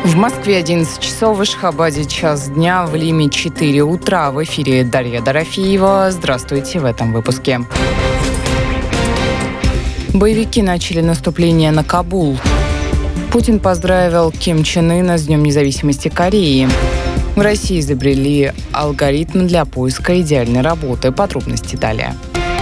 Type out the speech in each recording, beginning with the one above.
В Москве 11 часов, в Ашхабаде час дня, в Лиме 4 утра. В эфире Дарья Дорофеева. Здравствуйте в этом выпуске. Боевики начали наступление на Кабул. Путин поздравил Ким Чен Ына с Днем независимости Кореи. В России изобрели алгоритм для поиска идеальной работы. Подробности далее.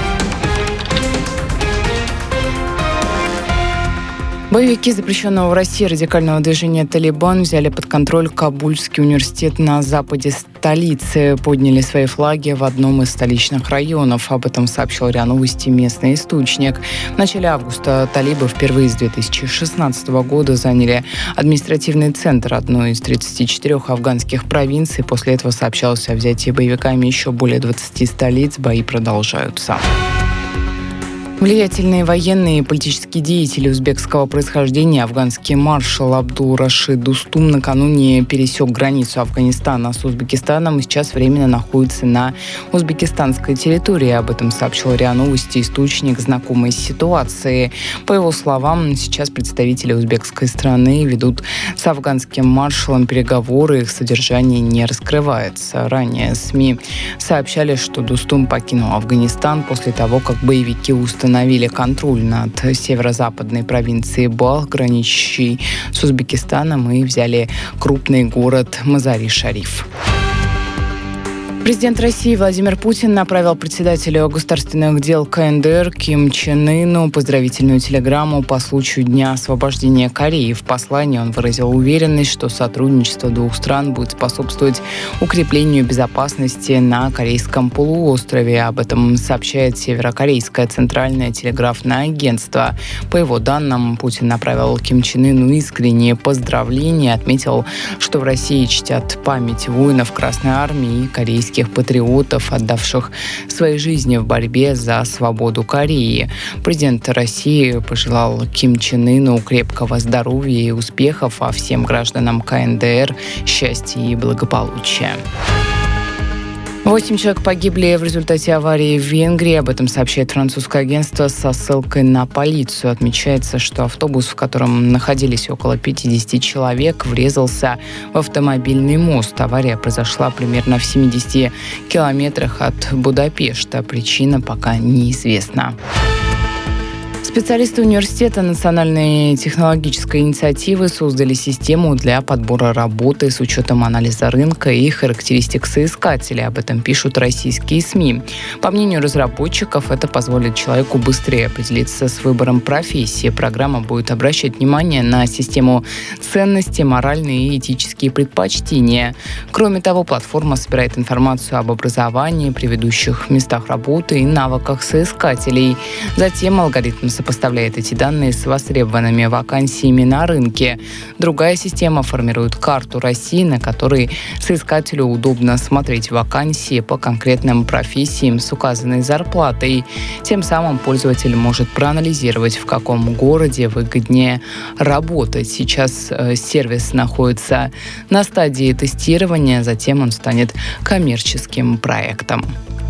Боевики запрещенного в России радикального движения «Талибан» взяли под контроль Кабульский университет на западе столицы, подняли свои флаги в одном из столичных районов. Об этом сообщил РИА Новости местный источник. В начале августа талибы впервые с 2016 года заняли административный центр одной из 34 афганских провинций. После этого сообщалось о взятии боевиками еще более 20 столиц. Бои продолжаются. Влиятельные военные и политические деятели узбекского происхождения афганский маршал Абдул-Рашид Достум накануне пересек границу Афганистана с Узбекистаном и сейчас временно находится на узбекистанской территории. Об этом сообщил РИА Новости источник, знакомый с ситуацией. По его словам, сейчас представители узбекской страны ведут с афганским маршалом переговоры, их содержание не раскрывается. Ранее СМИ сообщали, что Достум покинул Афганистан после того, как боевики установили контроль над северо-западной провинцией Балх, граничащей с Узбекистаном, и взяли крупный город Мазари-Шариф. Президент России Владимир Путин направил председателю государственных дел КНДР Ким Чен Ыну поздравительную телеграмму по случаю Дня освобождения Кореи. В послании он выразил уверенность, что сотрудничество двух стран будет способствовать укреплению безопасности на Корейском полуострове. Об этом сообщает Северокорейское центральное телеграфное агентство. По его данным, Путин направил Ким Чен Ыну искренние поздравления, отметил, что в России чтят память воинов Красной Армии и корейских патриотов, отдавших свои жизни в борьбе за свободу Кореи. Президент России пожелал Ким Чен Ыну крепкого здоровья и успехов, а всем гражданам КНДР счастья и благополучия. 8 человек погибли в результате аварии в Венгрии. Об этом сообщает французское агентство со ссылкой на полицию. Отмечается, что автобус, в котором находились около 50 человек, врезался в автомобильный мост. Авария произошла примерно в 70 километрах от Будапешта. Причина пока неизвестна. Специалисты университета Национальной технологической инициативы создали систему для подбора работы с учетом анализа рынка и характеристик соискателей. Об этом пишут российские СМИ. По мнению разработчиков, это позволит человеку быстрее определиться с выбором профессии. Программа будет обращать внимание на систему ценностей, моральные и этические предпочтения. Кроме того, платформа собирает информацию об образовании, предыдущих местах работы и навыках соискателей. Затем алгоритм сопоставляет эти данные с востребованными вакансиями на рынке. Другая система формирует карту России, на которой соискателю удобно смотреть вакансии по конкретным профессиям с указанной зарплатой. Тем самым пользователь может проанализировать, в каком городе выгоднее работать. Сейчас сервис находится на стадии тестирования, затем он станет коммерческим проектом.